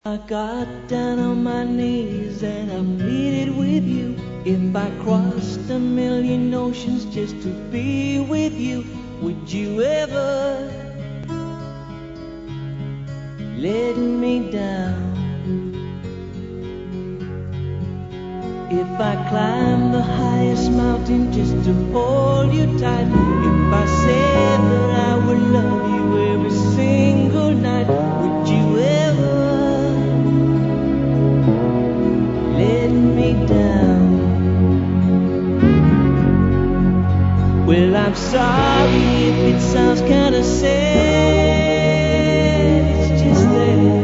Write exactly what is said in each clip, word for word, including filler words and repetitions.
I got down on my knees and I pleaded with you. If I crossed a million oceans just to be with you, would you ever let me down? If I climbed the highest mountain just to hold you tight, if I said that I would love you every single night, would you ever let me down? Well, I'm sorry if it sounds kinda sad, it's just that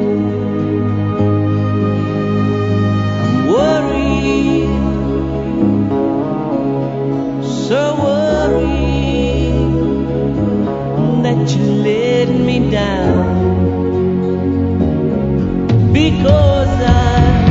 I'm worried, so worried that you're letting me down, because I